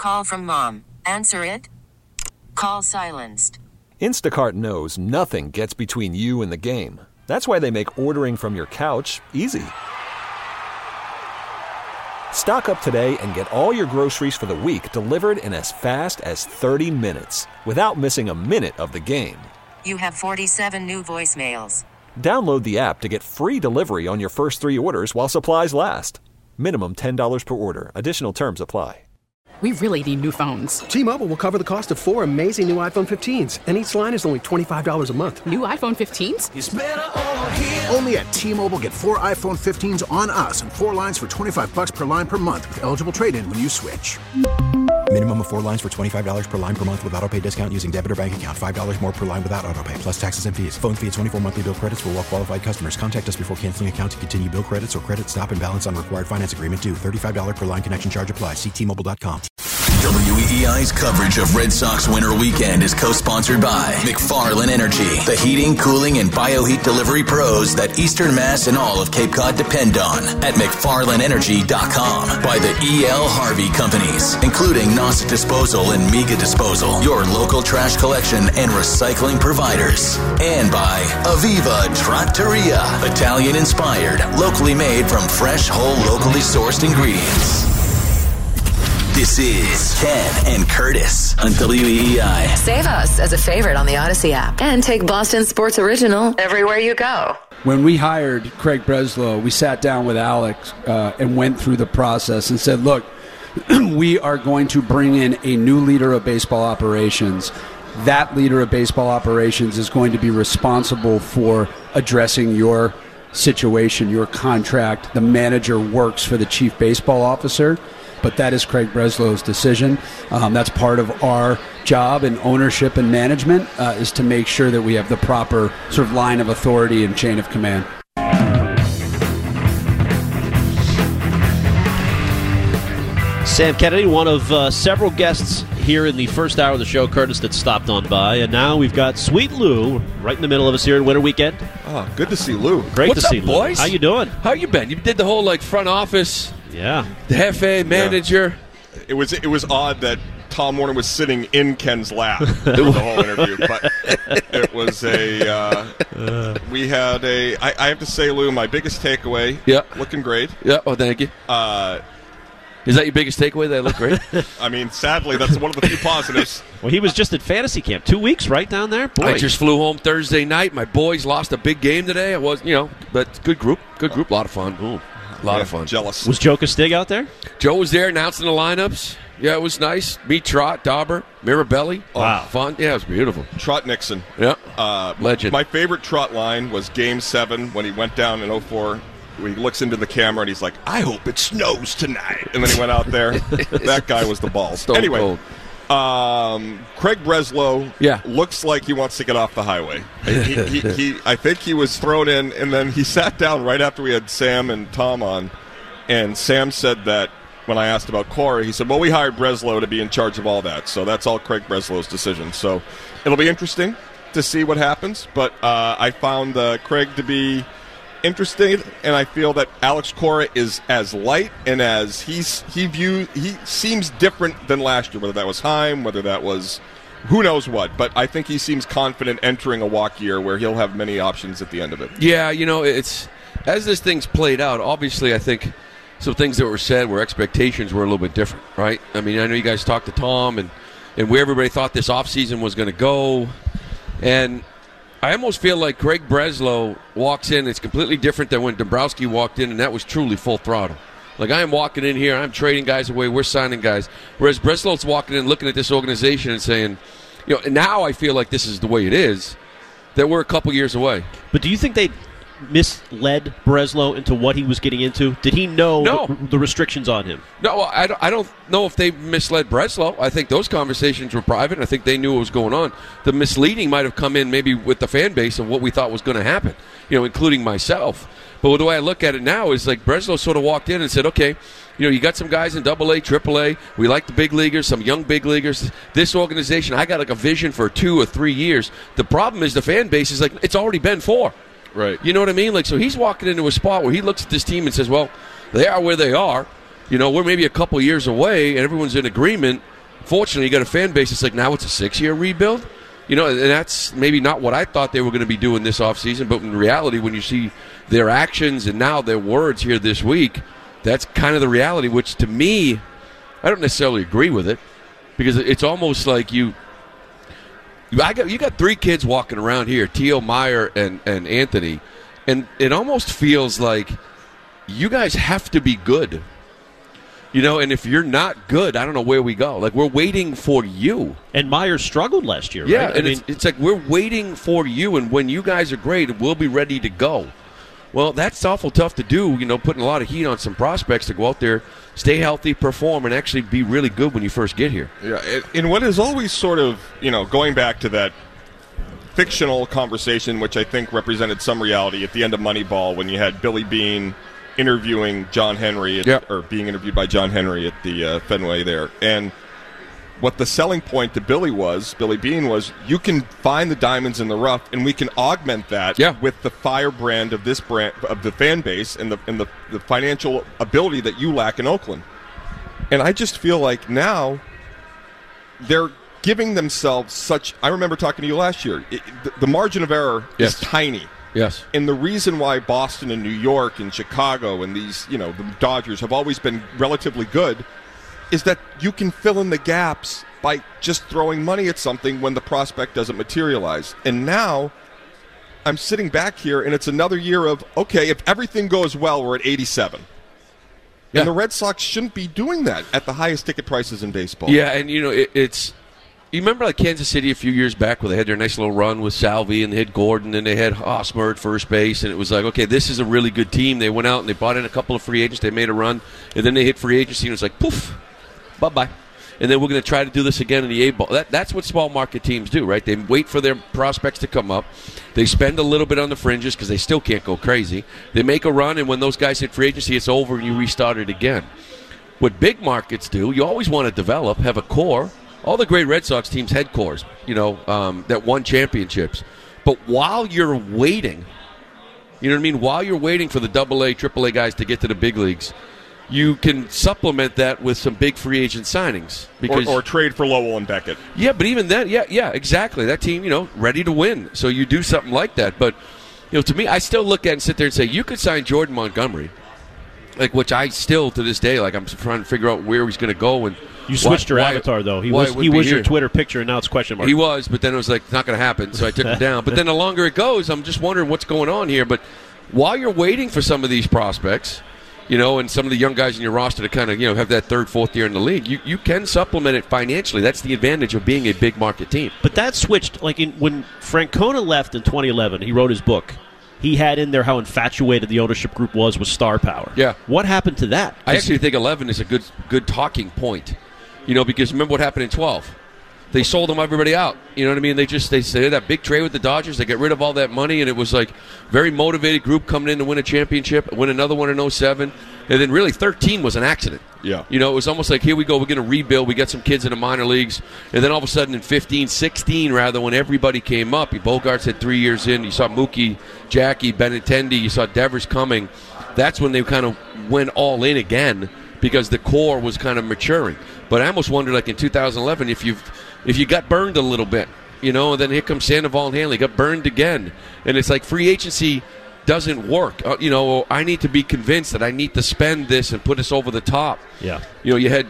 call from mom. Answer it. Call silenced. Instacart knows nothing gets between you and the game. That's why they make ordering from your couch easy. Stock up today and get all your groceries for the week delivered in as fast as 30 minutes without missing a minute of the game. You have 47 new voicemails. Download the app to get free delivery on your first 3 orders while supplies last. Minimum $10 per order. Additional terms apply. We really need new phones. T-Mobile will cover the cost of 4 amazing new iPhone 15s, and each line is only $25 a month. New iPhone 15s? It's better over here. Only at T-Mobile, get 4 iPhone 15s on us and 4 lines for $25 per line per month with eligible trade-in when you switch. Minimum of 4 lines for $25 per line per month with autopay discount using debit or bank account. $5 more per line without autopay, plus taxes and fees. Phone fee at 24 monthly bill credits for well-qualified customers. Contact us before canceling account to continue bill credits or credit stop and balance on required finance agreement due. $35 per line connection charge applies. See T-Mobile.com. WEEI's coverage of Red Sox winter weekend is co-sponsored by McFarland Energy, the heating, cooling, and bioheat delivery pros that Eastern Mass and all of Cape Cod depend on at McFarlandEnergy.com. By the E.L. Harvey Companies, including Nauset Disposal and Mega Disposal, your local trash collection and recycling providers. And by Aviva Trattoria, Italian-inspired, locally made from fresh, whole, locally sourced ingredients. This is Ken and Curtis on WEEI. Save us as a favorite on the Odyssey app and take Boston Sports Original everywhere you go. When we hired Craig Breslow, we sat down with Alex and went through the process and said, look, we are going to bring in a new leader of baseball operations. That leader of baseball operations is going to be responsible for addressing your situation, your contract. The manager works for the chief baseball officer. But that is Craig Breslow's decision. That's part of our job in ownership and management is to make sure that we have the proper sort of line of authority and chain of command. Sam Kennedy, one of several guests here in the first hour of the show, Curtis, that stopped on by. And now we've got Sweet Lou right in the middle of us here in Winter Weekend. Oh, good to see Lou. Great What's to see up, Lou. Boys? How you doing? How you been? You did the whole front office. Yeah. The Jefe, manager. Yeah. It was odd that Tom Warner was sitting in Ken's lap through the whole interview, but it was we had I have to say, Lou, my biggest takeaway. Yeah. Looking great. Yeah. Oh, thank you. Is that your biggest takeaway, that I look great? I mean, sadly, that's one of the few positives. Well, he was just at fantasy camp 2 weeks, right, down there? Boy. I just flew home Thursday night. My boys lost a big game today. I was, but good group. Good group. A lot of fun. Ooh. A lot of fun. Jealous. Was Joe Castig out there? Joe was there announcing the lineups. Yeah, it was nice. Me, Trot, Dauber, Mirabelli. Wow. Fun. Yeah, it was beautiful. Trot Nixon. Yeah. Legend. My favorite Trot line was Game 7 when he went down in 04. He looks into the camera and he's like, I hope it snows tonight. And then he went out there. That guy was the balls. Stone anyway, cold. Craig Breslow looks like he wants to get off the highway. I think he was thrown in, and then he sat down right after we had Sam and Tom on. And Sam said that when I asked about Corey, he said, well, we hired Breslow to be in charge of all that. So that's all Craig Breslow's decision. So it'll be interesting to see what happens. But I found Craig to be interesting, and I feel that Alex Cora is as light and as he seems different than last year, whether that was Heim, whether that was who knows what, but I think he seems confident entering a walk year where he'll have many options at the end of it. Yeah, it's as this thing's played out, obviously I think some things that were said where expectations were a little bit different, right? I mean, I know you guys talked to Tom and where everybody thought this offseason was going to go, and I almost feel like Craig Breslow walks in, it's completely different than when Dombrowski walked in, and that was truly full throttle. Like, I am walking in here, I'm trading guys away, we're signing guys. Whereas Breslow's walking in, looking at this organization and saying, and now I feel like this is the way it is, that we're a couple years away. But do you think they misled Breslow into what he was getting into? Did he know the restrictions on him? No, I don't know if they misled Breslow. I think those conversations were private. I think they knew what was going on. The misleading might have come in maybe with the fan base of what we thought was going to happen, including myself. But the way I look at it now is like Breslow sort of walked in and said, okay, you got some guys in AA, AAA. We like the big leaguers, some young big leaguers. This organization, I got like a vision for 2 or 3 years. The problem is the fan base is like, it's already been 4. Right. You know what I mean? Like, so he's walking into a spot where he looks at this team and says, well, they are where they are. We're maybe a couple years away, and everyone's in agreement. Fortunately, you got a fan base that's like, now it's a 6-year rebuild. You know, and that's maybe not what I thought they were going to be doing this offseason, but in reality, when you see their actions and now their words here this week, that's kind of the reality, which to me, I don't necessarily agree with it, because it's almost like you got 3 kids walking around here, Tio, Meyer, and Anthony, and it almost feels like you guys have to be good. You know, and if you're not good, I don't know where we go. Like, we're waiting for you. And Meyer struggled last year, yeah, right? And it's like we're waiting for you, and when you guys are great, we'll be ready to go. Well, that's awful tough to do, you know, putting a lot of heat on some prospects to go out there, stay healthy, perform, and actually be really good when you first get here. Yeah, and what is always sort of, you know, going back to that fictional conversation, which I think represented some reality at the end of Moneyball when you had Billy Beane interviewing John Henry, or being interviewed by John Henry at the Fenway there. And what the selling point to Billy Beane was, you can find the diamonds in the rough, and we can augment that with the firebrand of this brand, of the fan base, and the financial ability that you lack in Oakland. And I just feel like now they're giving themselves such. I remember talking to you last year. The margin of error is tiny. Yes. And the reason why Boston and New York and Chicago and these, you know, the Dodgers have always been relatively good is that you can fill in the gaps by just throwing money at something when the prospect doesn't materialize. And now I'm sitting back here, and it's another year of, okay, if everything goes well, we're at 87. Yeah. And the Red Sox shouldn't be doing that at the highest ticket prices in baseball. Yeah, and, you know, it's... You remember like Kansas City a few years back where they had their nice little run with Salvi and they had Gordon and they had Hosmer at first base, and it was like, okay, this is a really good team. They went out and they brought in a couple of free agents. They made a run, and then they hit free agency, and it was like, poof, bye-bye. And then we're going to try to do this again in the A-ball. That's what small market teams do, right? They wait for their prospects to come up. They spend a little bit on the fringes because they still can't go crazy. They make a run, and when those guys hit free agency, it's over and you restart it again. What big markets do, you always want to develop, have a core. All the great Red Sox teams had cores, you know, that won championships. But while you're waiting, you know what I mean? While you're waiting for the AA, AAA guys to get to the big leagues, you can supplement that with some big free agent signings. Because, or trade for Lowell and Beckett. Yeah, but even then, yeah, exactly. That team, you know, ready to win. So you do something like that. But, you know, to me, I still look at it and sit there and say, you could sign Jordan Montgomery, like, which I still, to this day, like, I'm trying to figure out where he's going to go. And you switched your avatar, though. He was your Twitter picture, and now it's question mark. He was, but then it was like, it's not going to happen, so I took him down. But then the longer it goes, I'm just wondering what's going on here. But while you're waiting for some of these prospects, you know, and some of the young guys in your roster to kind of, you know, have that third, fourth year in the league, you can supplement it financially. That's the advantage of being a big market team. But that switched, like when Francona left in 2011, he wrote his book. He had in there how infatuated the ownership group was with star power. Yeah. What happened to that? I actually think 11 is a good talking point. You know, because remember what happened in 12. They sold them everybody out. You know what I mean? They had that big trade with the Dodgers. They got rid of all that money, and it was like very motivated group coming in to win a championship, win another one in 07. And then really 13 was an accident. Yeah. You know, it was almost like, here we go, we're going to rebuild. We got some kids in the minor leagues. And then all of a sudden in 15, 16 rather, when everybody came up, Bogarts had 3 years in. You saw Mookie, Jackie, Benintendi. You saw Devers coming. That's when they kind of went all in again because the core was kind of maturing. But I almost wonder, like in 2011, if you got burned a little bit, you know, and then here comes Sandoval and Hanley, got burned again. And it's like free agency doesn't work. You know, I need to be convinced that I need to spend this and put us over the top. Yeah. You know, you had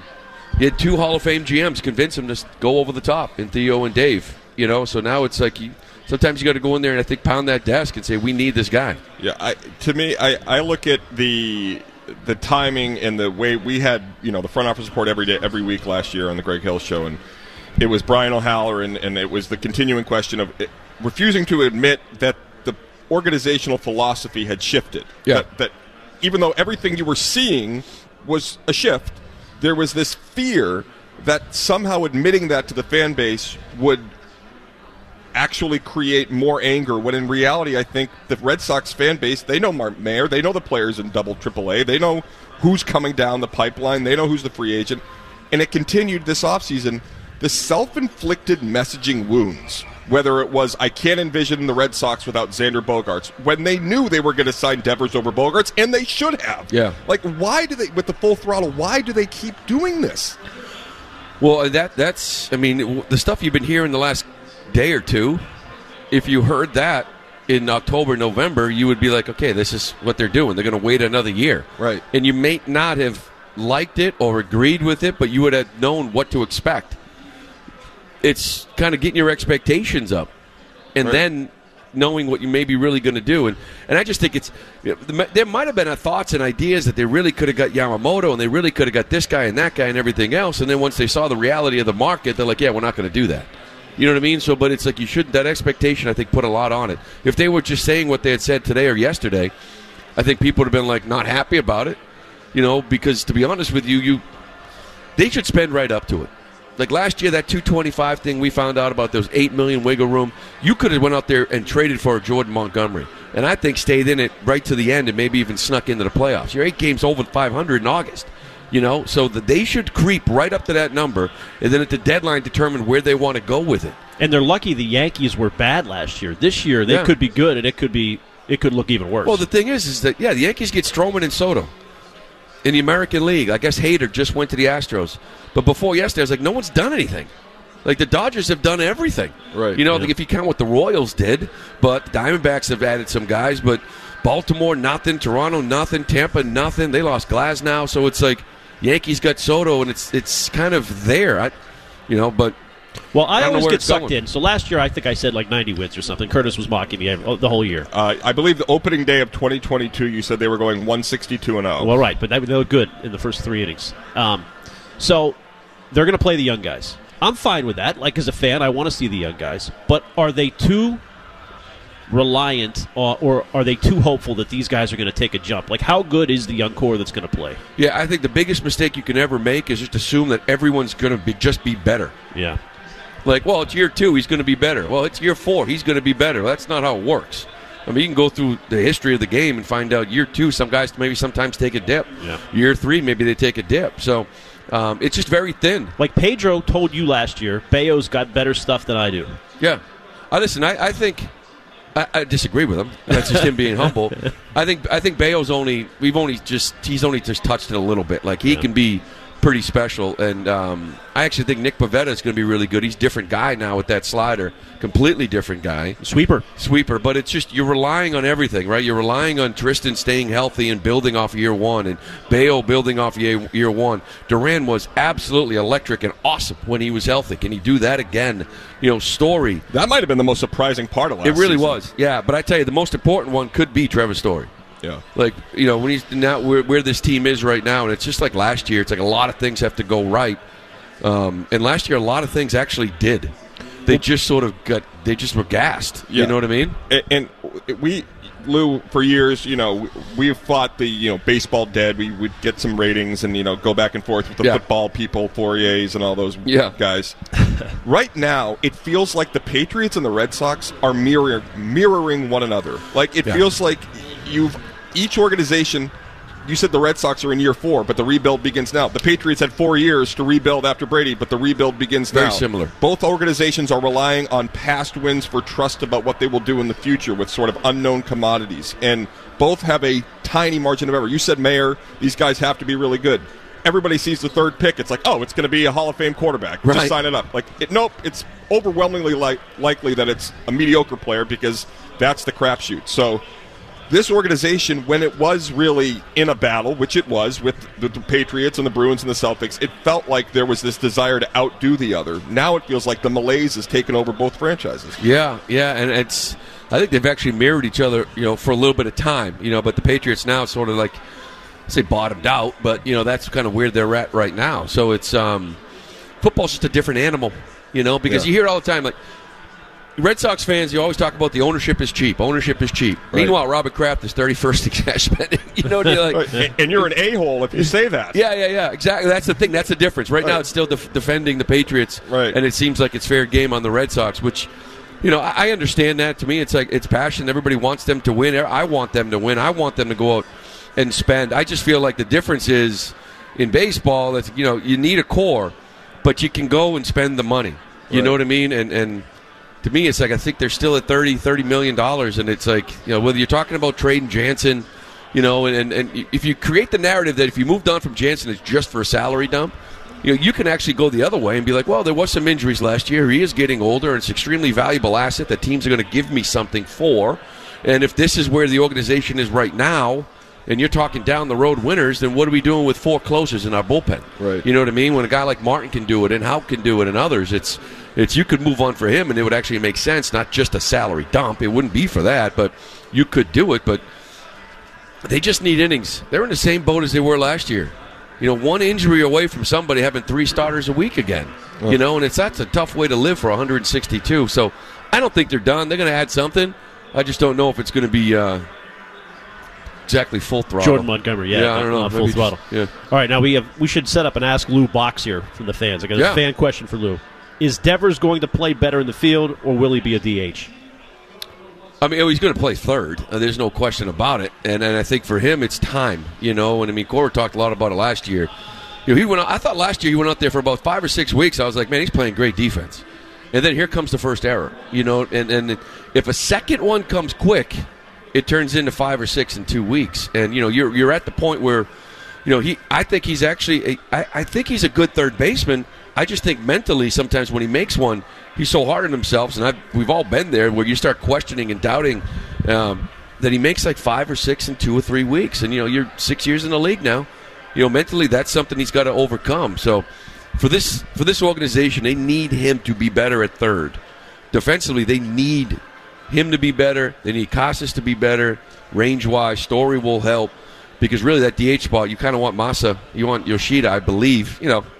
2 Hall of Fame GMs convince him to go over the top, in Theo and Dave. You know, so now it's like sometimes you got to go in there and I think pound that desk and say, we need this guy. Yeah, to me, I look at the timing and the way we had, you know, the front office report every week last year on the Greg Hill Show, and it was Brian O'Haller, and it was the continuing question of refusing to admit that the organizational philosophy had shifted. Yeah. That even though everything you were seeing was a shift, there was this fear that somehow admitting that to the fan base would actually create more anger, when in reality I think the Red Sox fan base, they know Mark Mayer, they know the players in double AAA, they know who's coming down the pipeline, they know who's the free agent, and it continued this offseason. The self-inflicted messaging wounds, whether it was I can't envision the Red Sox without Xander Bogaerts, when they knew they were going to sign Devers over Bogaerts, and they should have. Yeah. Like, why do they, with the full throttle, why do they keep doing this? Well, that's the stuff you've been hearing the last day or two. If you heard that in October, November, you would be like, okay, this is what they're doing. They're going to wait another year. Right. And you may not have liked it or agreed with it, but you would have known what to expect. It's kind of getting your expectations up and then knowing what you may be really going to do. And I just think there might have been thoughts and ideas that they really could have got Yamamoto and they really could have got this guy and that guy and everything else. And then once they saw the reality of the market, they're like, yeah, we're not going to do that. You know what I mean? So, but it's like that expectation, I think, put a lot on it. If they were just saying what they had said today or yesterday, I think people would have been like not happy about it, because to be honest with you, they should spend right up to it. Like last year, that 225 thing we found out about, those $8 million wiggle room, you could have went out there and traded for Jordan Montgomery. And I think stayed in it right to the end and maybe even snuck into the playoffs. You're 8 games over 500 in August. So that they should creep right up to that number, and then at the deadline determine where they want to go with it. And they're lucky the Yankees were bad last year. This year they could be good, and it could look even worse. Well, the thing is that the Yankees get Stroman and Soto in the American League. I guess Hader just went to the Astros, but before yesterday, I was like, no one's done anything. Like the Dodgers have done everything, right? Like if you count what the Royals did, but the Diamondbacks have added some guys, but Baltimore nothing, Toronto nothing, Tampa nothing. They lost Glasnow, so it's like. Yankees got Soto, and it's kind of there, but... Well, I always get sucked in. So last year, I think I said like 90 wins or something. Curtis was mocking me the whole year. I believe the opening day of 2022, you said they were going 162-0. Well, right, but they looked good in the first 3 innings. So they're going to play the young guys. I'm fine with that. Like, as a fan, I want to see the young guys. But are they too reliant or are they too hopeful that these guys are going to take a jump? Like, how good is the young core that's going to play? Yeah, I think the biggest mistake you can ever make is just assume that everyone's going to just be better. Yeah. Like, well, it's year 2, he's going to be better. Well, it's year 4, he's going to be better. Well, that's not how it works. I mean, you can go through the history of the game and find out year 2, some guys maybe sometimes take a dip. Yeah. Year 3, maybe they take a dip. So it's just very thin. Like Pedro told you last year, Bayo's got better stuff than I do. Yeah. Listen, I think... I disagree with him. That's just him being humble. I think Bayo's he's only just touched it a little bit. Like he can be pretty special, and I actually think Nick Pivetta is going to be really good. He's a different guy now with that slider, completely different guy. Sweeper. But it's just you're relying on everything, right? You're relying on Tristan staying healthy and building off year 1, and Bayo building off year 1. Duran was absolutely electric and awesome when he was healthy. Can he do that again? Story. That might have been the most surprising part of last season. It really was, yeah. But I tell you, the most important one could be Trevor Story. Yeah. Like, when he's now where this team is right now, and it's just like last year, it's like a lot of things have to go right. And last year, a lot of things actually did. They just sort of they just were gassed. Yeah. You know what I mean? And Lou, for years, we've fought the, baseball dead. We would get some ratings and, go back and forth with the football people, Fouriers and all those guys. Right now, it feels like the Patriots and the Red Sox are mirroring one another. Like, it feels like each organization, you said the Red Sox are in year 4, but the rebuild begins now. The Patriots had 4 years to rebuild after Brady, but the rebuild begins now. Very similar. Both organizations are relying on past wins for trust about what they will do in the future with sort of unknown commodities. And both have a tiny margin of error. You said Mayer, these guys have to be really good. Everybody sees the 3rd pick. It's like, oh, it's going to be a Hall of Fame quarterback. Right. Just sign it up. Nope, it's overwhelmingly likely that it's a mediocre player because that's the crapshoot. So this organization, when it was really in a battle, which it was with the Patriots and the Bruins and the Celtics, it felt like there was this desire to outdo the other. Now it feels like the malaise has taken over both franchises. Yeah, and I think they've actually mirrored each other, for a little bit of time, but the Patriots now sort of like, say bottomed out, but, that's kind of where they're at right now. So it's, football's just a different animal, because you hear it all the time, like, Red Sox fans, you always talk about the ownership is cheap. Ownership is cheap. Right. Meanwhile, Robert Kraft is 31st in cash spending. You're like, and you're an a-hole if you say that. Yeah, exactly. That's the thing. That's the difference. Right now, it's still defending the Patriots, and it seems like it's fair game on the Red Sox, which, I understand that. To me, it's like it's passion. Everybody wants them to win. I want them to win. I want them to go out and spend. I just feel like the difference is in baseball that you need a core, but you can go and spend the money. You know what I mean? And to me, it's like I think they're still at $30 million, and it's like whether you're talking about trading Jansen, and if you create the narrative that if you moved on from Jansen, it's just for a salary dump, you can actually go the other way and be like, well, there was some injuries last year. He is getting older, and it's an extremely valuable asset that teams are going to give me something for. And if this is where the organization is right now, and you're talking down the road winners, then what are we doing with 4 closers in our bullpen? Right. You know what I mean? When a guy like Martin can do it, and Houck can do it, and others, it's you could move on for him, and it would actually make sense, not just a salary dump. It wouldn't be for that, but you could do it. But they just need innings. They're in the same boat as they were last year. One injury away from somebody having 3 starters a week again. And that's a tough way to live for 162. So I don't think they're done. They're going to add something. I just don't know if it's going to be exactly full throttle. Jordan Montgomery, I don't know. Full throttle. Yeah. All right, now we should set up and ask Lou Box here from the fans. I got a fan question for Lou. Is Devers going to play better in the field, or will he be a DH? I mean, he's going to play third. There's no question about it. And I think for him, it's time. And I mean, Cora talked a lot about it last year. I thought last year he went out there for about 5 or 6 weeks. I was like, man, he's playing great defense. And then here comes the first error. And if a second one comes quick, it turns into 5 or 6 in 2 weeks. And you're at the point where, I think he's actually I think he's a good third baseman. I just think mentally sometimes when he makes one, he's so hard on himself, and we've all been there, where you start questioning and doubting that he makes like 5 or 6 in 2 or 3 weeks. And, you're 6 years in the league now. Mentally that's something he's got to overcome. So for this organization, they need him to be better at third. Defensively, they need him to be better. They need Casas to be better. Range-wise, Story will help. Because really that DH spot, you kind of want Masa, you want Yoshida, I believe,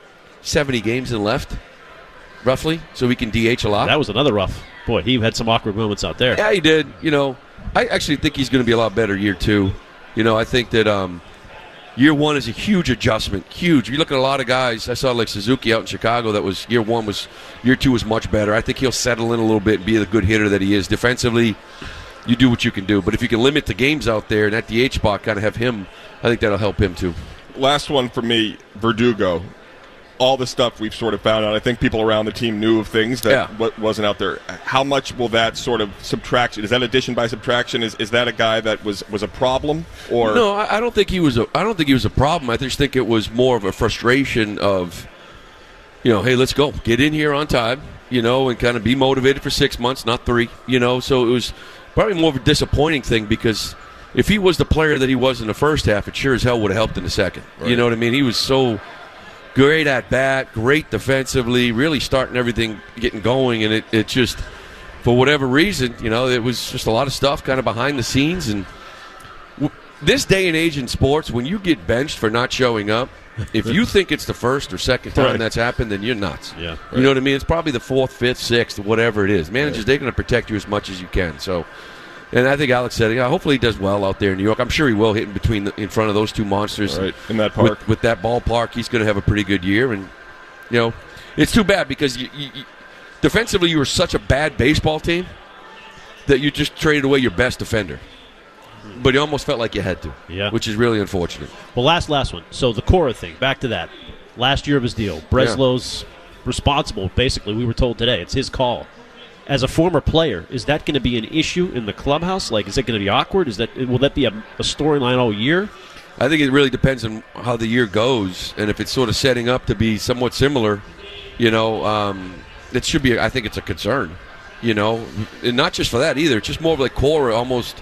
70 games in left, roughly, so we can DH a lot. That was another rough. Boy, he had some awkward moments out there. Yeah, he did. I actually think he's going to be a lot better year 2. I think that year 1 is a huge adjustment. Huge. You look at a lot of guys, I saw like Suzuki out in Chicago, that was year 1 was, year 2 was much better. I think he'll settle in a little bit and be the good hitter that he is. Defensively, you do what you can do. But if you can limit the games out there and that DH spot kind of have him, I think that'll help him too. Last one for me, Verdugo. All the stuff we've sort of found out, I think people around the team knew of things that wasn't out there. How much will that sort of subtract? Is that addition by subtraction? Is that a guy that was a problem? Or no, I don't think he was. I don't think he was a problem. I just think it was more of a frustration of, hey, let's go, get in here on time, and kind of be motivated for 6 months, not 3, So it was probably more of a disappointing thing, because if he was the player that he was in the first half, it sure as hell would have helped in the second. Right. You know what I mean? He was so great at bat, great defensively, really starting everything, getting going, and it just, for whatever reason, it was just a lot of stuff kind of behind the scenes. And this day and age in sports, when you get benched for not showing up, if you think it's the first or second time that's happened, then you're nuts. Yeah, right. You know what I mean? It's probably the 4th, 5th, 6th, whatever it is. Managers, they're going to protect you as much as you can. So, and I think Alex said, hopefully he does well out there in New York. I'm sure he will, hit in front of those two monsters. Right, in that park. With that ballpark, he's going to have a pretty good year. And, it's too bad because defensively you were such a bad baseball team that you just traded away your best defender. But you almost felt like you had to, which is really unfortunate. Well, last one. So the Cora thing, back to that. Last year of his deal. Breslow's responsible, basically, we were told today. It's his call. As a former player, is that going to be an issue in the clubhouse? Like, is it going to be awkward? Will that be a storyline all year? I think it really depends on how the year goes, and if it's sort of setting up to be somewhat similar, it should be. I think it's a concern, and not just for that either. It's just more of like Cora almost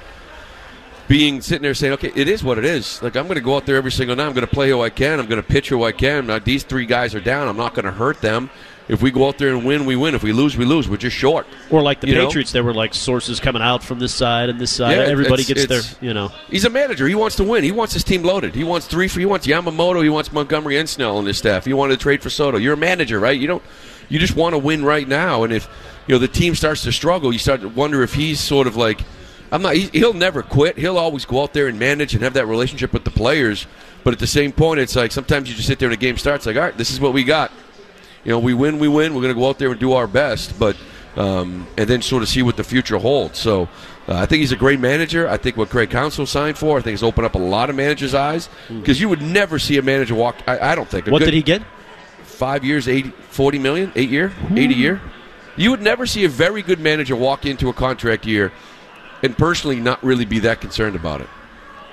sitting there saying, okay, it is what it is. Like, I'm going to go out there every single night. I'm going to play who I can. I'm going to pitch who I can. Now, these 3 guys are down. I'm not going to hurt them. If we go out there and win, we win. If we lose, we lose. We're just short. Or like the Patriots, there were like sources coming out from this side and this side. Everybody gets their, He's a manager. He wants to win. He wants his team loaded. He wants he wants Yamamoto. He wants Montgomery and Snell on his staff. He wanted to trade for Soto. You're a manager, right? You just want to win right now. And if the team starts to struggle, you start to wonder if he's sort of like, he'll never quit. He'll always go out there and manage and have that relationship with the players. But at the same point, it's like sometimes you just sit there and a game starts like, all right, this is what we got. We win. We're going to go out there and do our best, but and then sort of see what the future holds. So I think he's a great manager. I think what Craig Counsell signed for, I think has opened up a lot of managers' eyes, because you would never see a manager walk. I don't think. What did he get? 5 years, 40 million, 8 year, 80 year. You would never see a very good manager walk into a contract year and personally not really be that concerned about it.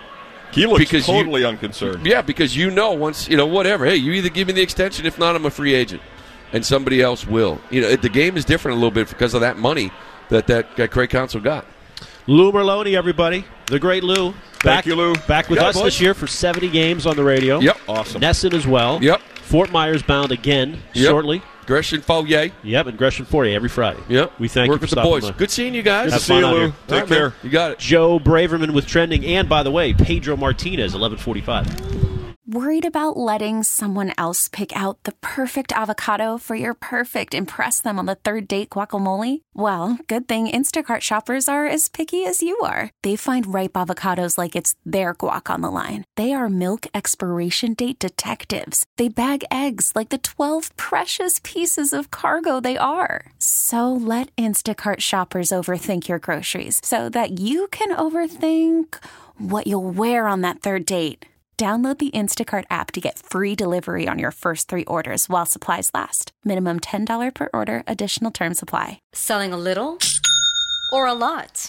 He looks totally unconcerned. Yeah, because once, whatever. Hey, you either give me the extension. If not, I'm a free agent. And somebody else will. The game is different a little bit because of that money that Craig Counsell got. Lou Merlone, everybody. The great Lou. Thank you, Lou. Back with us this year for 70 games on the radio. Yep. Awesome. Nesson as well. Yep. Fort Myers bound again shortly. Gresham Fourier. Yep, and Gresham Fourier every Friday. Yep. We thank you for with the stopping boys. by. Good seeing you guys. Good to see you, Lou. Take care. You got it. Joe Braverman with Trending, and by the way, Pedro Martinez, 11:45. Worried about letting someone else pick out the perfect avocado for your perfect impress them on the third date guacamole? Well, good thing Instacart shoppers are as picky as you are. They find ripe avocados like it's their guac on the line. They are milk expiration date detectives. They bag eggs like the 12 precious pieces of cargo they are. So let Instacart shoppers overthink your groceries so that you can overthink what you'll wear on that third date. Download the Instacart app to get free delivery on your first 3 orders while supplies last. Minimum $10 per order. Additional terms apply. Selling a little or a lot?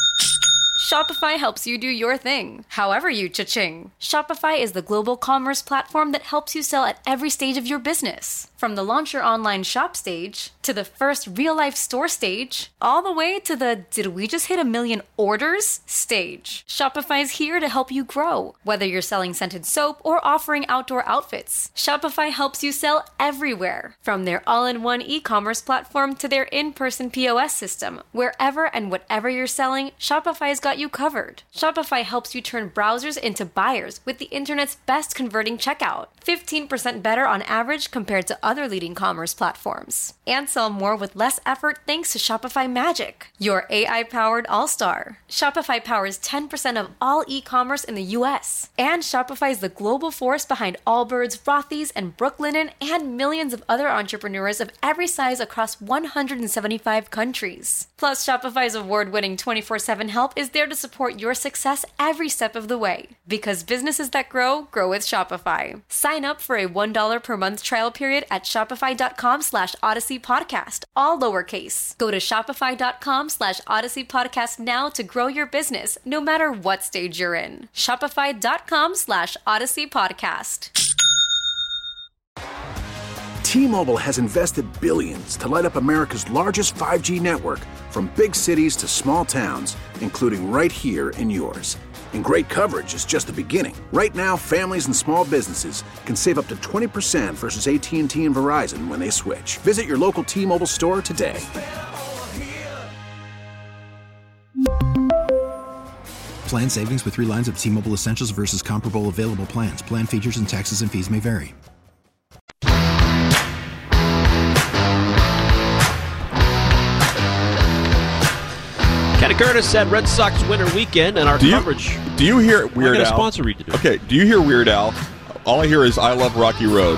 Shopify helps you do your thing, however you cha-ching. Shopify is the global commerce platform that helps you sell at every stage of your business. From the launch your online shop stage, to the first real-life store stage, all the way to the did we just hit 1 million orders stage. Shopify's here to help you grow. Whether you're selling scented soap or offering outdoor outfits, Shopify helps you sell everywhere. From their all-in-one e-commerce platform to their in-person POS system, wherever and whatever you're selling, Shopify's got you covered. Shopify helps you turn browsers into buyers with the internet's best converting checkout. 15% better on average compared to other leading commerce platforms. And sell more with less effort thanks to Shopify Magic, your AI-powered all-star. Shopify powers 10% of all e-commerce in the U.S. And Shopify is the global force behind Allbirds, Rothy's, and Brooklinen, and millions of other entrepreneurs of every size across 175 countries. Plus, Shopify's award-winning 24/7 help is there to support your success every step of the way. Because businesses that grow with Shopify. Sign up for a $1 per month trial period at shopify.com/Odyssey Podcast, all lowercase. Go to shopify.com/Odyssey Podcast now to grow your business, no matter what stage you're in. Shopify.com/Odyssey Podcast. T-Mobile has invested billions to light up America's largest 5G network, from big cities to small towns, including right here in yours. And great coverage is just the beginning. Right now, families and small businesses can save up to 20% versus AT&T and Verizon when they switch. Visit your local T-Mobile store today. Plan savings with 3 lines of T-Mobile Essentials versus comparable available plans. Plan features and taxes and fees may vary. Kenny Curtis said Red Sox winter weekend and our coverage. Do you hear Weird Al? I got a sponsor read to do. Okay, do you hear Weird Al? All I hear is I Love Rocky Road.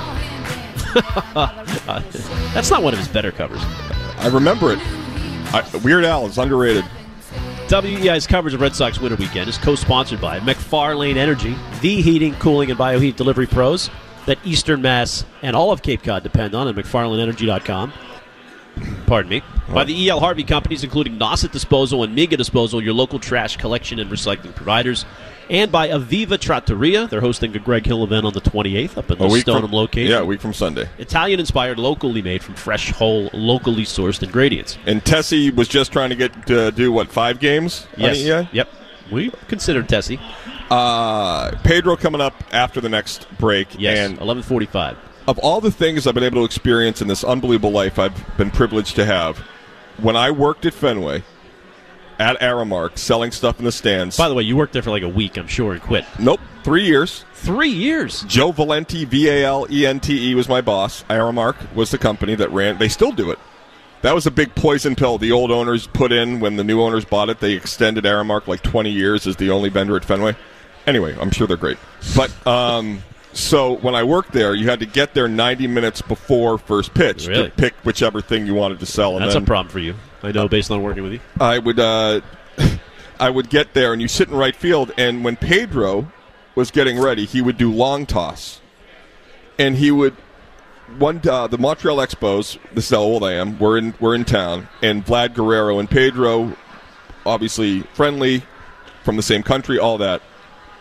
That's not one of his better covers. I remember it. Weird Al is underrated. WEI's coverage of Red Sox winter weekend is co-sponsored by McFarlane Energy, the heating, cooling, and bioheat delivery pros that Eastern Mass and all of Cape Cod depend on at McFarlaneEnergy.com. Pardon me. By the E.L. Harvey companies, including Nauset Disposal and Miga Disposal, your local trash collection and recycling providers. And by Aviva Trattoria. They're hosting a Greg Hill event on the 28th up in the Stoneham location. Yeah, a week from Sunday. Italian-inspired, locally made from fresh, whole, locally sourced ingredients. And Tessie was just trying to get to do, 5 games? Yes. Yep. We considered Tessie. Pedro coming up after the next break. Yes, and 11:45. Of all the things I've been able to experience in this unbelievable life I've been privileged to have, when I worked at Fenway, at Aramark, selling stuff in the stands. By the way, you worked there for like a week, I'm sure, and quit. Nope, 3 years. 3 years? Joe Valenti, Valente, was my boss. Aramark was the company that ran. They still do it. That was a big poison pill the old owners put in when the new owners bought it. They extended Aramark like 20 years as the only vendor at Fenway. Anyway, I'm sure they're great. But so when I worked there, you had to get there 90 minutes before first pitch to pick whichever thing you wanted to sell. And that's a problem for you, I know, based on working with you. I would get there, and you sit in right field, and when Pedro was getting ready, he would do long toss. And he would the Montreal Expos, this is how old I am, we're in town, and Vlad Guerrero and Pedro, obviously friendly, from the same country, all that.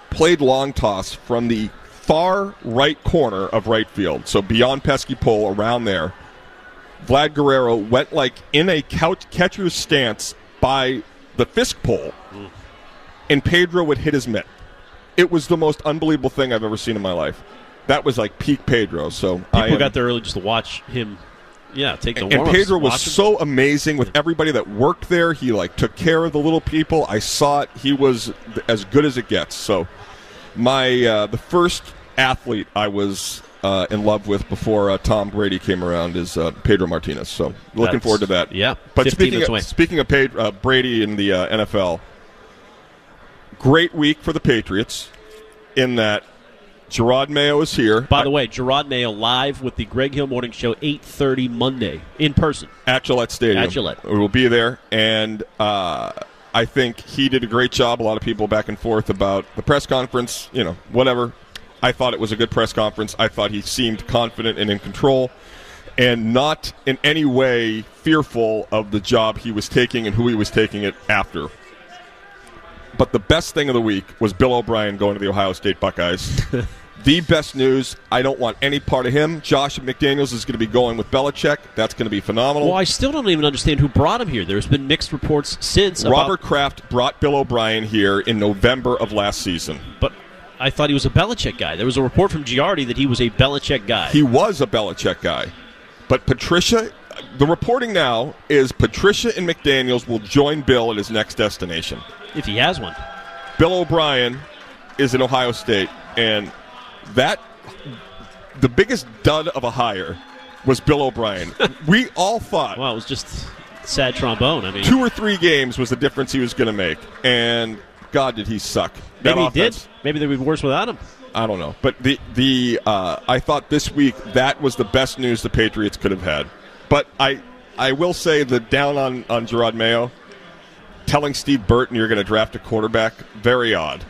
played long toss from the far right corner of right field, so beyond pesky pole, around there. Vlad Guerrero went like in a catcher's stance by the Fisk pole, and Pedro would hit his mitt. It was the most unbelievable thing I've ever seen in my life. That was like peak Pedro. So people got there early just to watch him. Yeah, take the warm-ups. And Pedro was so amazing with everybody that worked there. He took care of the little people. I saw it. He was as good as it gets. So the first athlete I was in love with before Tom Brady came around is Pedro Martinez. So looking forward to that. Yeah. But speaking of Brady in the NFL, great week for the Patriots in that Gerard Mayo is here. By the way, Gerard Mayo live with the Greg Hill Morning Show, 8:30 Monday, in person. At Gillette Stadium. At Gillette. We will be there, and I think he did a great job. A lot of people back and forth about the press conference, whatever. I thought it was a good press conference. I thought he seemed confident and in control and not in any way fearful of the job he was taking and who he was taking it after. But the best thing of the week was Bill O'Brien going to the Ohio State Buckeyes. The best news, I don't want any part of him. Josh McDaniels is going to be going with Belichick. That's going to be phenomenal. Well, I still don't even understand who brought him here. There's been mixed reports since. Robert Kraft brought Bill O'Brien here in November of last season. But I thought he was a Belichick guy. There was a report from Giardi that he was a Belichick guy. He was a Belichick guy. But Patricia, the reporting now is Patricia and McDaniels will join Bill at his next destination. If he has one. Bill O'Brien is in Ohio State, and the biggest dud of a hire was Bill O'Brien. We all thought. Well, it was just sad trombone. I mean, 2 or 3 games was the difference he was going to make, and God, did he suck. Maybe he did. Maybe they would be worse without him. I don't know, but I thought this week that was the best news the Patriots could have had. But I will say the down on Gerard Mayo, telling Steve Burton you're going to draft a quarterback, very odd.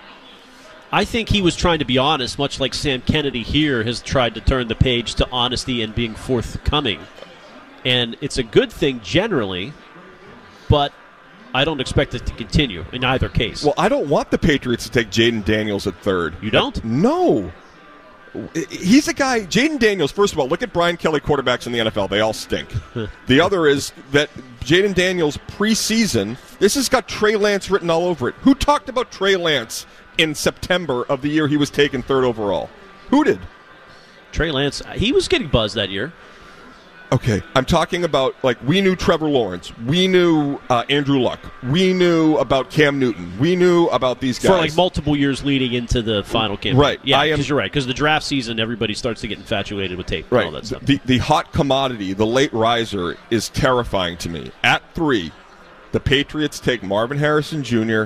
I think he was trying to be honest, much like Sam Kennedy here has tried to turn the page to honesty and being forthcoming. And it's a good thing generally, but I don't expect it to continue in either case. Well, I don't want the Patriots to take Jaden Daniels at third. You don't? No. He's a guy, Jaden Daniels, first of all, look at Brian Kelly quarterbacks in the NFL. They all stink. The other is that Jaden Daniels preseason, this has got Trey Lance written all over it. Who talked about Trey Lance in September of the year he was taken 3rd overall? Who did? Trey Lance, he was getting buzzed that year. Okay, I'm talking about, we knew Trevor Lawrence. We knew Andrew Luck. We knew about Cam Newton. We knew about these guys. For, multiple years leading into the final campaign. Right. Yeah, because you're right. Because the draft season, everybody starts to get infatuated with tape and all that stuff. The hot commodity, the late riser, is terrifying to me. At 3, the Patriots take Marvin Harrison Jr.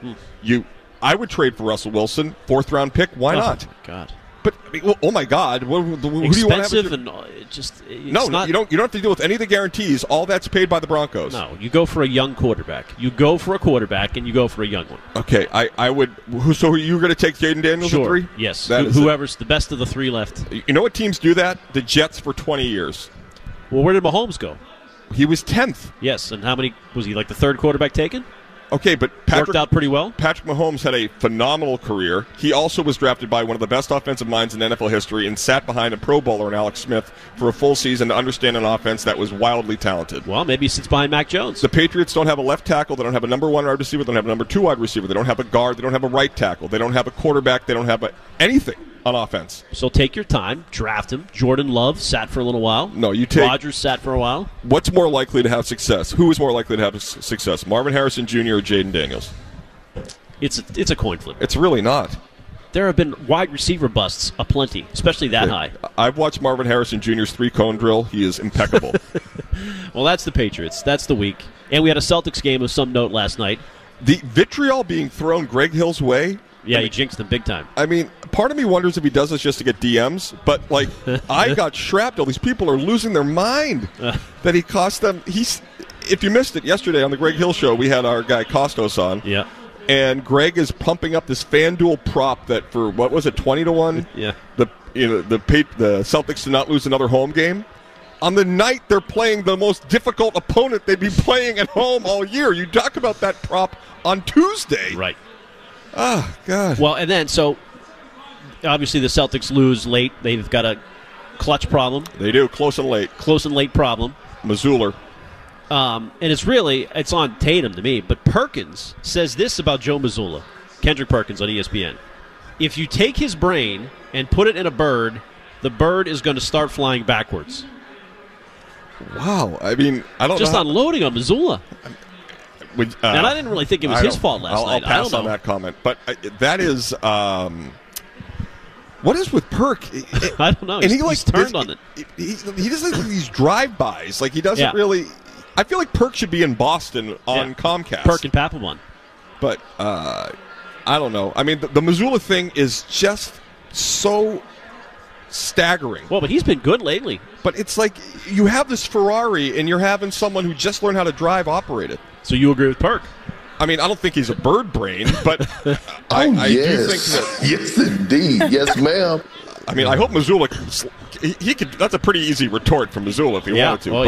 I would trade for Russell Wilson, 4th-round pick. Why not? My God. But oh my God! Who do you want to have? You don't have to deal with any of the guarantees. All that's paid by the Broncos. No, you go for a young quarterback. You go for a quarterback, and you go for a young one. Okay, I would. So you're going to take Jaden Daniels at 3? Yes. Whoever's the best of the 3 left. You know what teams do that? The Jets for 20 years. Well, where did Mahomes go? He was 10th. Yes, and how many was he? Like the 3rd quarterback taken? Okay, but worked out pretty well. Patrick Mahomes had a phenomenal career. He also was drafted by one of the best offensive minds in NFL history and sat behind a Pro Bowler in Alex Smith for a full season to understand an offense that was wildly talented. Well, maybe he sits behind Mac Jones. The Patriots don't have a left tackle. They don't have a number 1 wide receiver. They don't have a number 2 wide receiver. They don't have a guard. They don't have a right tackle. They don't have a quarterback. They don't have anything on offense. So take your time, draft him. Jordan Love sat for a little while. No, you take Rodgers sat for a while. What's more likely to have success? Who is more likely to have success? Marvin Harrison Jr. or Jaden Daniels? It's a coin flip. It's really not. There have been wide receiver busts aplenty, especially that high. I've watched Marvin Harrison Jr.'s 3-cone drill. He is impeccable. Well, that's the Patriots. That's the week. And we had a Celtics game of some note last night. The vitriol being thrown Greg Hill's way. Yeah, he jinxed them big time. I mean, part of me wonders if he does this just to get DMs, but, I got shrapnel. These people are losing their mind that he cost them. If you missed it yesterday on the Greg Hill Show, we had our guy Costos on. Yeah. And Greg is pumping up this FanDuel prop that for, 20-1? Yeah. The Celtics to not lose another home game. On the night they're playing the most difficult opponent they'd be playing at home all year. You talk about that prop on Tuesday. Right. Oh, God. Well, and then, so, obviously the Celtics lose late. They've got a clutch problem. They do, close and late. Close and late problem. Mazzulla. And it's on Tatum to me. But Perkins says this about Joe Mazzulla, Kendrick Perkins on ESPN. If you take his brain and put it in a bird, the bird is going to start flying backwards. Wow. I mean, I don't know. Just unloading on Mazzulla. And I didn't really think it was his fault last night. I'll pass on that comment. But that is... what is with Perk? I don't know. And he's turned on it. He doesn't do these drive-bys. Like, he doesn't really... I feel like Perk should be in Boston on Comcast. Perk and Papelbon. But I don't know. I mean, the Mazzulla thing is just so staggering. Well, but he's been good lately. But it's like you have this Ferrari and you're having someone who just learned how to drive operate it. So you agree with Perk? I mean, I don't think he's a bird brain, but I do think that... Yes, indeed. Yes, ma'am. I mean, I hope Mazzulla he could. That's a pretty easy retort from Mazzulla if he wanted to.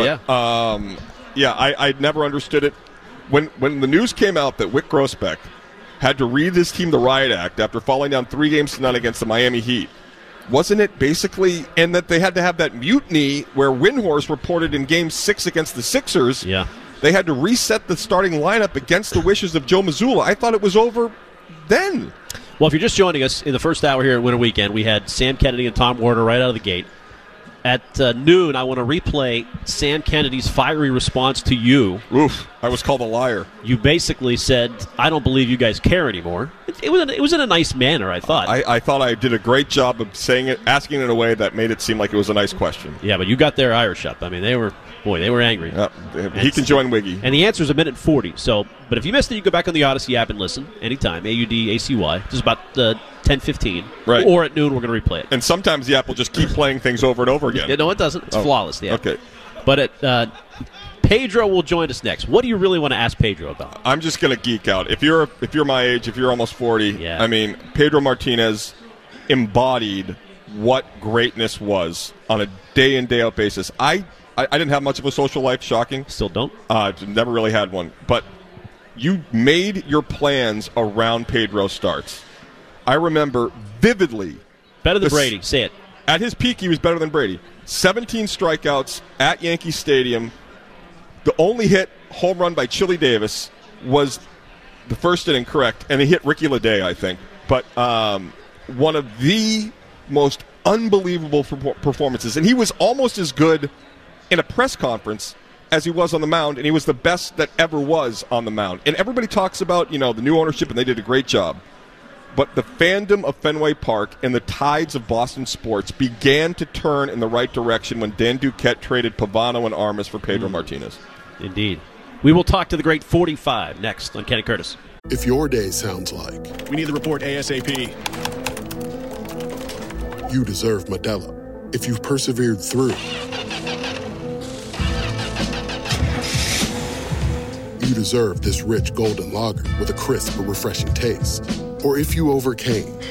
I never understood it. When the news came out that Wick Grossbeck had to read his team the riot act after falling down 3-0 against the Miami Heat, wasn't it basically, and that they had to have that mutiny where Windhorst reported in Game 6 against the Sixers, they had to reset the starting lineup against the wishes of Joe Mazzulla. I thought it was over then. Well, if you're just joining us in the first hour here at Winter Weekend, we had Sam Kennedy and Tom Warner right out of the gate. At noon, I want to replay Sam Kennedy's fiery response to you. Oof, I was called a liar. You basically said, I don't believe you guys care anymore. It was in a nice manner, I thought. I thought I did a great job of saying it, asking it in a way that made it seem like it was a nice question. Yeah, but you got their Irish up. I mean, they were angry. He can join Wiggy. And the answer is 1:40. So, but if you missed it, you go back on the Odyssey app and listen anytime. AUDACY. Just about 10:15. Right. Or at noon, we're going to replay it. And sometimes the app will just keep playing things over and over again. Yeah, no, it doesn't. It's flawless. The app. Okay. But Pedro will join us next. What do you really want to ask Pedro about? I'm just going to geek out. If you're my age, if you're almost 40, I mean, Pedro Martinez embodied what greatness was on a day in, day out basis. I didn't have much of a social life, shocking. Still don't? Never really had one. But you made your plans around Pedro starts. I remember vividly. Better than Brady, say it. At his peak, he was better than Brady. 17 strikeouts at Yankee Stadium. The only hit, home run by Chili Davis, was the first inning, correct, and he hit Ricky Leday, I think. But one of the most unbelievable performances. And he was almost as good in a press conference as he was on the mound, and he was the best that ever was on the mound. And everybody talks about, the new ownership, and they did a great job. But the fandom of Fenway Park and the tides of Boston sports began to turn in the right direction when Dan Duquette traded Pavano and Armas for Pedro Martinez. Indeed. We will talk to the great 45 next on Kenny Curtis. If your day sounds like... We need the report ASAP. You deserve Modelo. If you've persevered through... You deserve this rich golden lager with a crisp but refreshing taste. Or if you overcame. 2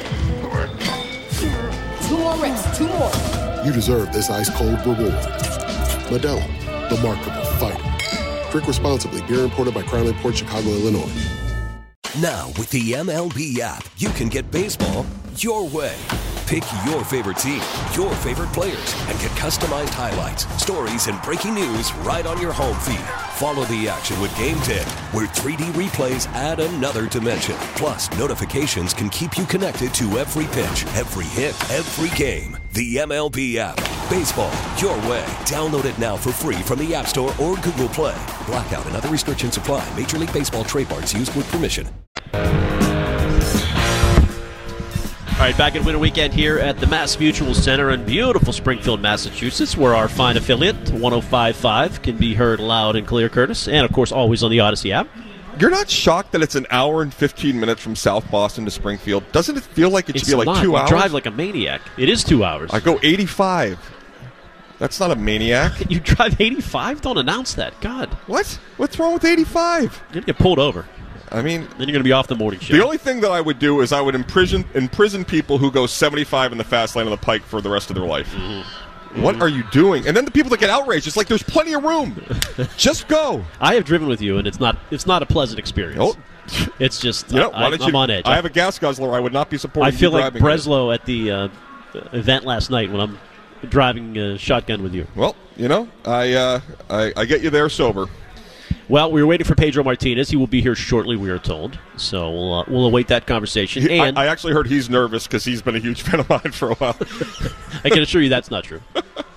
more reps, 2 more. You deserve this ice-cold reward. Modelo, the mark of a fighter. Drink responsibly. Beer imported by Crown Imports, Chicago, Illinois. Now, with the MLB app, you can get baseball your way. Pick your favorite team, your favorite players, and get customized highlights, stories, and breaking news right on your home feed. Follow the action with Game 10, where 3D replays add another dimension. Plus, notifications can keep you connected to every pitch, every hit, every game. The MLB app. Baseball your way. Download it now for free from the App Store or Google Play. Blackout and other restrictions apply. Major League Baseball trademarks used with permission. All right, back at Winter Weekend here at the Mass Mutual Center in beautiful Springfield, Massachusetts, where our fine affiliate, 105.5, can be heard loud and clear, Curtis, and, of course, always on the Odyssey app. You're not shocked that it's an hour and 15 minutes from South Boston to Springfield? Doesn't it feel like it should be like 2 hours? You drive like a maniac. It is 2 hours. I go 85. That's not a maniac. You drive 85? Don't announce that. God. What? What's wrong with 85? You're going to get pulled over. I mean, then you're going to be off the morning show. The only thing that I would do is I would imprison people who go 75 in the fast lane of the Pike for the rest of their life. Mm-hmm. What are you doing? And then the people that get outraged, it's like there's plenty of room. Just go. I have driven with you, and it's not a pleasant experience. Oh, It's just why don't I'm on edge. I have a gas guzzler. I would not be supporting. I feel you like driving Breslow at the event last night when I'm driving shotgun with you. Well, I get you there sober. Well, we were waiting for Pedro Martinez. He will be here shortly, we are told. So we'll await that conversation. And I actually heard he's nervous because he's been a huge fan of mine for a while. I can assure you that's not true.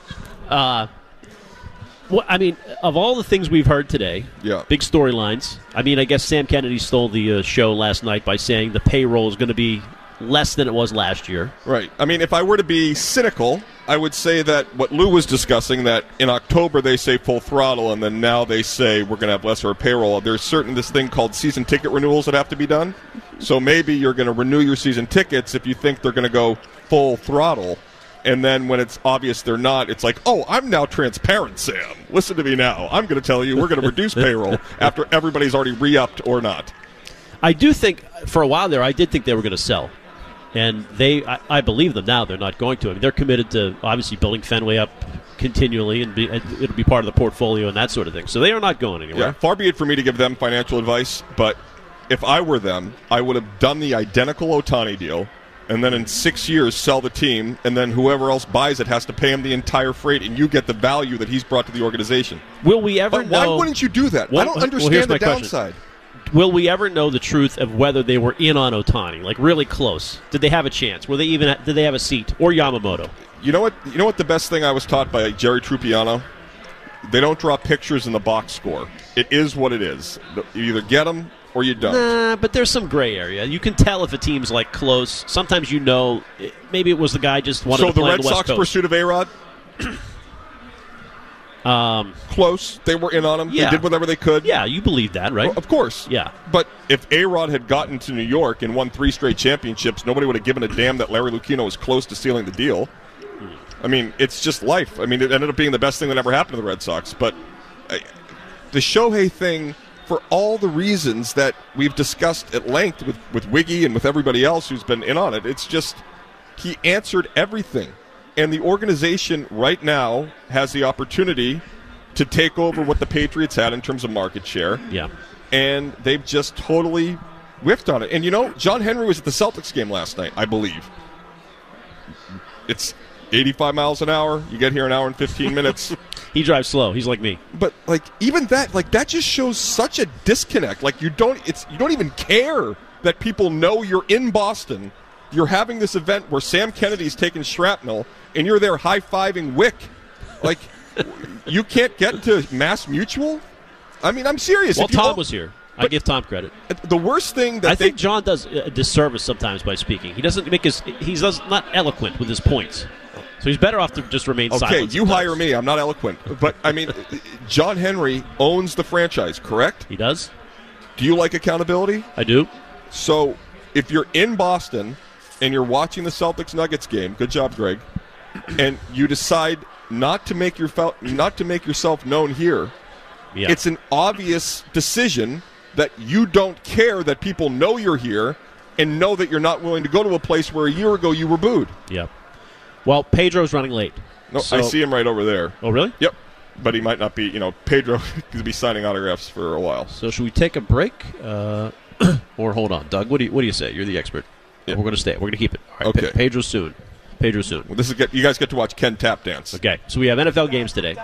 Well, I mean, of all the things we've heard today, big storylines. I mean, I guess Sam Kennedy stole the show last night by saying the payroll is going to be less than it was last year. Right. I mean, if I were to be cynical, I would say that what Lou was discussing, that in October they say full throttle, and then now they say we're going to have lesser payroll. There's this thing called season ticket renewals that have to be done. So maybe you're going to renew your season tickets if you think they're going to go full throttle. And then when it's obvious they're not, it's like, oh, I'm now transparent, Sam. Listen to me now. I'm going to tell you we're going to reduce payroll after everybody's already re-upped or not. I do think, for a while there, I did think they were going to sell. And I believe them now. They're not going to. I mean, they're committed to, obviously, building Fenway up continually, and it'll be part of the portfolio and that sort of thing. So they are not going anywhere. Yeah, far be it for me to give them financial advice, but if I were them, I would have done the identical Ohtani deal, and then in 6 years sell the team, and then whoever else buys it has to pay him the entire freight, and you get the value that he's brought to the organization. Will we ever know? Why wouldn't you do that? I don't understand the downside. Will we ever know the truth of whether they were in on Ohtani, like really close? Did they have a chance? Did they have a seat? Or Yamamoto? You know what the best thing I was taught by Jerry Trupiano? They don't draw pictures in the box score. It is what it is. You either get them or you don't. Nah, but there's some gray area. You can tell if a team's like close. Sometimes maybe it was the guy just wanted to play on the West Coast. So the Red Sox pursuit of A-Rod? Close. They were in on him. Yeah. They did whatever they could. Yeah, you believe that, right? Well, of course. Yeah. But if A-Rod had gotten to New York and won 3 straight championships, nobody would have given a damn that Larry Lucchino was close to sealing the deal. I mean, it's just life. I mean, it ended up being the best thing that ever happened to the Red Sox. But the Shohei thing, for all the reasons that we've discussed at length with Wiggy and with everybody else who's been in on it, it's just he answered everything. And the organization right now has the opportunity to take over what the Patriots had in terms of market share. Yeah. And they've just totally whiffed on it. And, John Henry was at the Celtics game last night, I believe. It's 85 miles an hour. You get here an hour and 15 minutes. He drives slow. He's like me. But, even that, that just shows such a disconnect. You don't even care that people know you're in Boston. You're having this event where Sam Kennedy's taking shrapnel, and you're there high-fiving Wick. You can't get to Mass Mutual? I mean, I'm serious. Well, Tom was here. I give Tom credit. The worst thing that I think John does a disservice sometimes by speaking. He doesn't he's not eloquent with his points. So he's better off to just remain silent. Okay, you hire me. I'm not eloquent. But, I mean, John Henry owns the franchise, correct? He does. Do you like accountability? I do. So, if you're in Boston and you're watching the Celtics-Nuggets game, good job, Greg, and you decide not to make yourself known here, it's an obvious decision that you don't care that people know you're here and know that you're not willing to go to a place where a year ago you were booed. Yep. Well, Pedro's running late. No, I see him right over there. Oh, really? Yep. But he might not be, Pedro could be signing autographs for a while. So should we take a break? Or hold on. Doug, what do you say? You're the expert. Yeah. We're going to stay. We're going to keep it. All right, okay. Pedro soon. Well, you guys get to watch Ken tap dance. Okay. So we have NFL games today.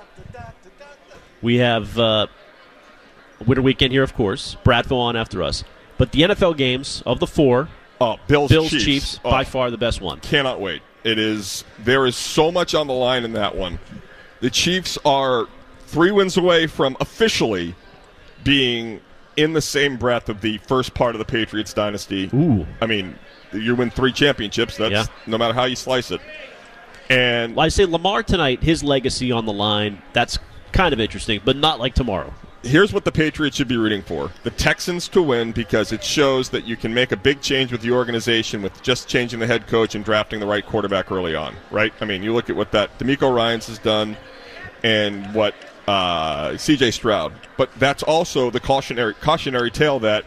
We have Winter Weekend here, of course. Bradfo on after us. But the NFL games of the 4, Bills Chiefs, by far the best one. Cannot wait. There is so much on the line in that one. The Chiefs are 3 wins away from officially being in the same breath of the first part of the Patriots dynasty. Ooh. I mean, you win 3 championships. That's no matter how you slice it. And I say Lamar tonight, his legacy on the line, that's kind of interesting, but not like tomorrow. Here's what the Patriots should be rooting for. The Texans to win, because it shows that you can make a big change with the organization with just changing the head coach and drafting the right quarterback early on, right? I mean, you look at what that DeMeco Ryans has done and what C.J. Stroud. But that's also the cautionary tale that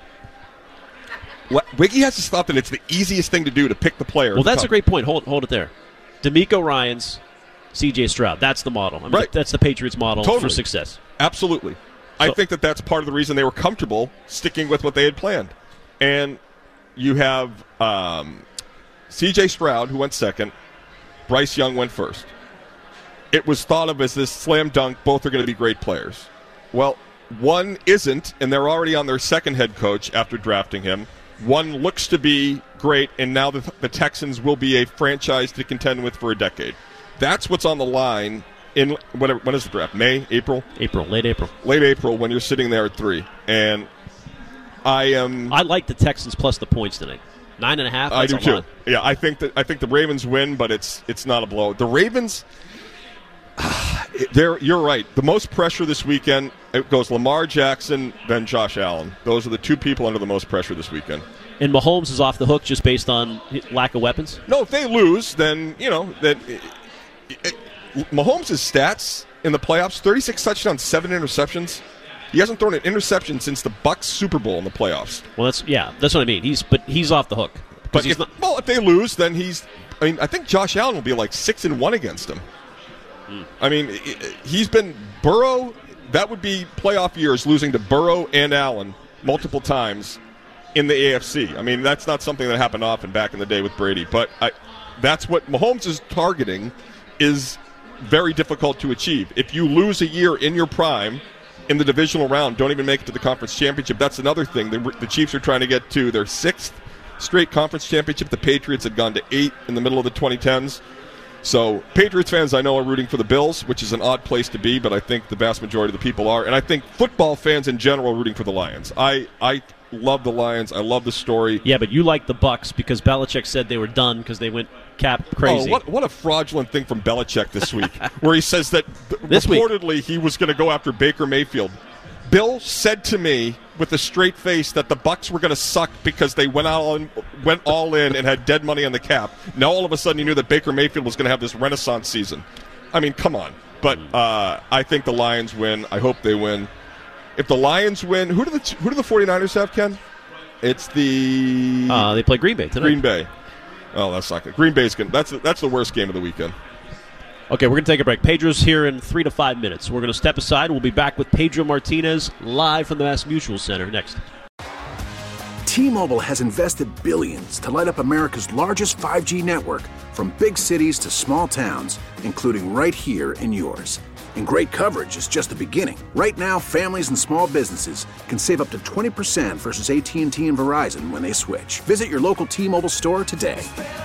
Wiggy has to stop that it's the easiest thing to do to pick the player. Well, that's a great point. Hold it there. DeMeco Ryans, C.J. Stroud. That's the model. I mean, right. That's the Patriots model for success. Absolutely. I think that that's part of the reason they were comfortable sticking with what they had planned. And you have C.J. Stroud, who went second. Bryce Young went first. It was thought of as this slam dunk, both are going to be great players. Well, one isn't, and they're already on their second head coach after drafting him. One looks to be great, and now the Texans will be a franchise to contend with for a decade. That's what's on the line in when is the draft? May? April? Late April. Late April when you're sitting there at 3. And I like the Texans plus the points tonight. 9.5. I do too. Lot. Yeah, I think the Ravens win, but it's not a blow. The Ravens, you're right. The most pressure this weekend, it goes Lamar Jackson, then Josh Allen. Those are the two people under the most pressure this weekend. And Mahomes is off the hook just based on lack of weapons? No, if they lose, then, Mahomes' stats in the playoffs, 36 touchdowns, 7 interceptions. He hasn't thrown an interception since the Bucs Super Bowl in the playoffs. Well, that's what I mean. He's off the hook. But if they lose, then I think Josh Allen will be like 6-1 against him. I mean, he's been Burrow. That would be playoff years, losing to Burrow and Allen multiple times in the AFC. I mean, that's not something that happened often back in the day with Brady. But that's what Mahomes is targeting is very difficult to achieve. If you lose a year in your prime in the divisional round, don't even make it to the conference championship, that's another thing. The Chiefs are trying to get to their 6th straight conference championship. The Patriots had gone to 8 in the middle of the 2010s. So Patriots fans I know are rooting for the Bills, which is an odd place to be, but I think the vast majority of the people are. And I think football fans in general are rooting for the Lions. I love the Lions. I love the story. Yeah, but you like the Bucs because Belichick said they were done because they went cap crazy. Oh, what a fraudulent thing from Belichick this week, where he says that reportedly he was going to go after Baker Mayfield. Bill said to me with a straight face that the Bucs were going to suck because they went all in and had dead money on the cap. Now all of a sudden you knew that Baker Mayfield was going to have this renaissance season. I mean, come on. But I think the Lions win. I hope they win. If the Lions win, who do the 49ers have, Ken? It's the they play Green Bay tonight. Green Bay. Oh, that's not good. Green Bay's good. That's the worst game of the weekend. Okay, we're going to take a break. Pedro's here in 3 to 5 minutes. We're going to step aside. We'll be back with Pedro Martinez live from the Mass Mutual Center next. T-Mobile has invested billions to light up America's largest 5G network, from big cities to small towns, including right here in yours. And great coverage is just the beginning. Right now, families and small businesses can save up to 20% versus AT&T and Verizon when they switch. Visit your local T-Mobile store today.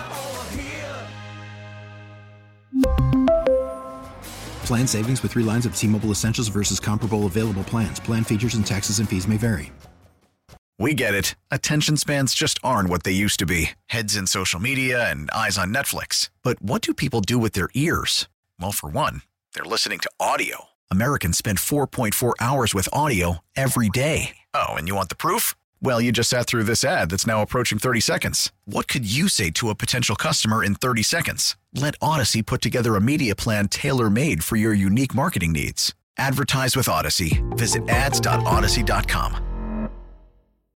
Plan savings with 3 lines of T-Mobile Essentials versus comparable available plans. Plan features and taxes and fees may vary. We get it. Attention spans just aren't what they used to be. Heads in social media and eyes on Netflix. But what do people do with their ears? Well, for one, they're listening to audio. Americans spend 4.4 hours with audio every day. Oh, and you want the proof? Well, you just sat through this ad that's now approaching 30 seconds. What could you say to a potential customer in 30 seconds? Let Odyssey put together a media plan tailor-made for your unique marketing needs. Advertise with Odyssey. Visit ads.odyssey.com.